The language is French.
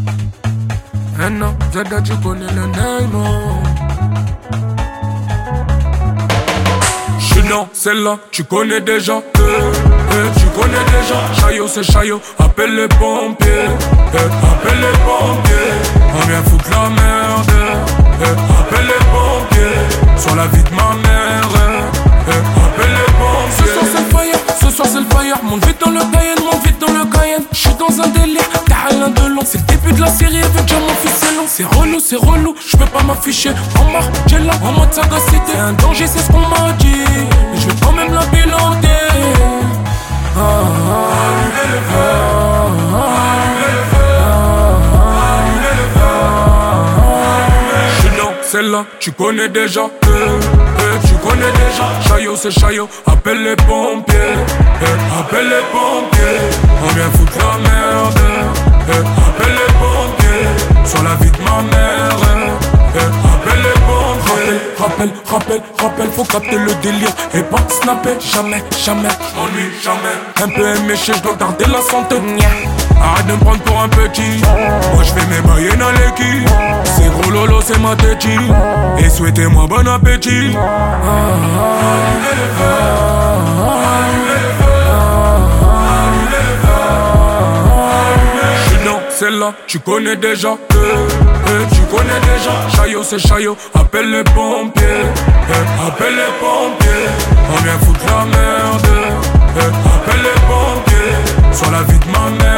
Eh non, Zada, tu connais le name. J'suis dans celle-là, tu connais déjà. Tu connais déjà. Chaillot, c'est Chaillot, appelle les pompiers. Appelle les pompiers. On vient foutre la merde. Appelle les pompiers. Sur la vie de ma mère. Appelle les pompiers. Ce soir c'est le fire, ce soir c'est le fire. Monte vite dans le Cayenne, monte vite dans le Cayenne. J'suis dans un délire, t'as Alain Delon. C'est le début de la série avec déjà mon fils c'est long. C'est relou, j'peux pas m'afficher. En Margiela, en mode sagacité. Un danger c'est ce qu'on m'a dit, mais j'vais quand même la bilanter. Allumez le feu, allumez le feu, allumez le feu. J'suis dans celle-là, tu connais déjà. Tu connais déjà. Chaillot c'est Chaillot, appelle les pompiers. Appelle les pompiers. On vient foutre la merde. Appelle les pompiers. Sur la vie de ma mère. Appelle les pompiers. Rappel, faut capter le délire et pas snapper. Jamais, j'm'ennuie jamais. Un peu éméché, j'dois garder la santé. Arrête de me prendre pour un petit. Moi j'fais mes bails dans l'équipe. C'est gros lolo, c'est ma téti. Et souhaitez-moi bon appétit. Allumez le feu, allumez le feu, allumez le feu. J'suis dans celle-là, tu connais déjà. Tu connais déjà. Chaillot c'est Chaillot, appelle les pompiers. Appelle les pompiers. On vient foutre la merde. Appelle les pompiers. Sur la vie de ma mère.